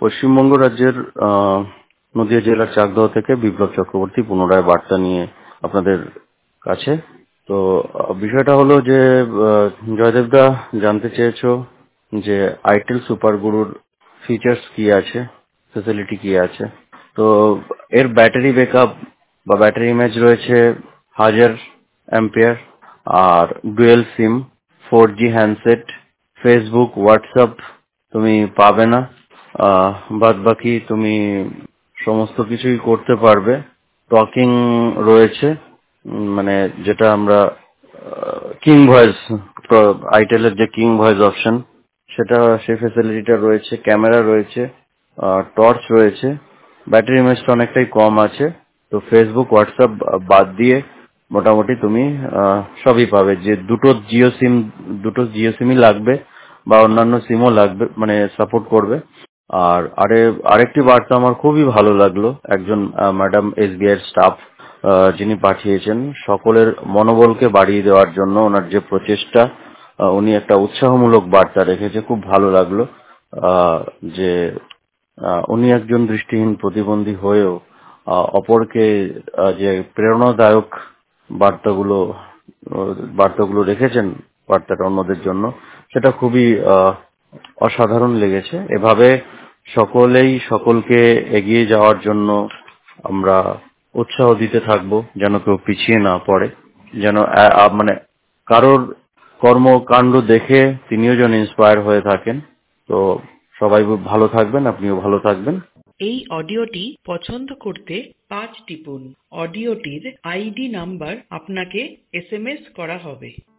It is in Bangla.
পশ্চিমবঙ্গ রাজ্যের নদিয়া জেলার চাকদহ থেকে বিপ্লব চক্রবর্তী পুনরায় বার্তা নিয়ে আপনাদের কাছে। তো বিষয়টা হলো যে জয়দেবদা জানতে চেয়েছো যে আইটেল সুপার গুরুর ফিচার্স কি আছে, ফেসিলিটি কি আছে। তো এর ব্যাটারি ব্যাকআপ বা ব্যাটারি ইমেজ রয়েছে 1000 অ্যাম্পিয়ার, আর dual SIM, 4G handset, Facebook, WhatsApp তুমি পাবে না। বাদ বাকি তুমি সমস্ত কিছুই করতে পারবে। টকিং রয়েছে, মানে যেটা আমরা কিং ভয়েস, আইটেলের যে কিং ভয়েস অপশন সেটা, সেই ফেসিলিটিটা রয়েছে। ক্যামেরা রয়েছে, টর্চ রয়েছে। ব্যাটারি ইমেজটা অনেকটাই কম আছে। তো ফেসবুক, হোয়াটসঅ্যাপ বাদ দিয়ে মোটামুটি তুমি সবই পাবে। যে দুটো জিও সিমই লাগবে বা অন্যান্য সিমও লাগবে, মানে সাপোর্ট করবে। আর আরেকটি বার্তা আমার খুবই ভালো লাগলো, একজন ম্যাডাম এসবিআই এর স্টাফ যিনি পাঠিয়েছেন সকলের মনোবলকে বাড়িয়ে দেওয়ার জন্য ওনার যে প্রচেষ্টা, উনি একটা উৎসাহমূলক বার্তা রেখেছে, খুব ভালো লাগলো। যে উনি একজন দৃষ্টিহীন প্রতিবন্ধী হয়েও অপরকে যে প্রেরণাদায়ক বার্তাগুলো বার্তাগুলো রেখেছেন, বার্তাটা অন্যদের জন্য, সেটা খুবই অসাধারণ লেগেছে। এভাবে সকলেই সকলকে এগিয়ে যাওয়ার জন্য আমরা উৎসাহ দিতে থাকবো, যেন কেউ পিছিয়ে না পড়ে, যেন মানে কারোর কর্মকাণ্ড দেখে তিনিও যেন ইন্সপায়ার হয়ে থাকেন। তো সবাই ভালো থাকবেন, আপনিও ভালো থাকবেন। এই অডিওটি পছন্দ করতে 5 টিপুন। অডিওটির আইডি নাম্বার আপনাকে SMS করা হবে।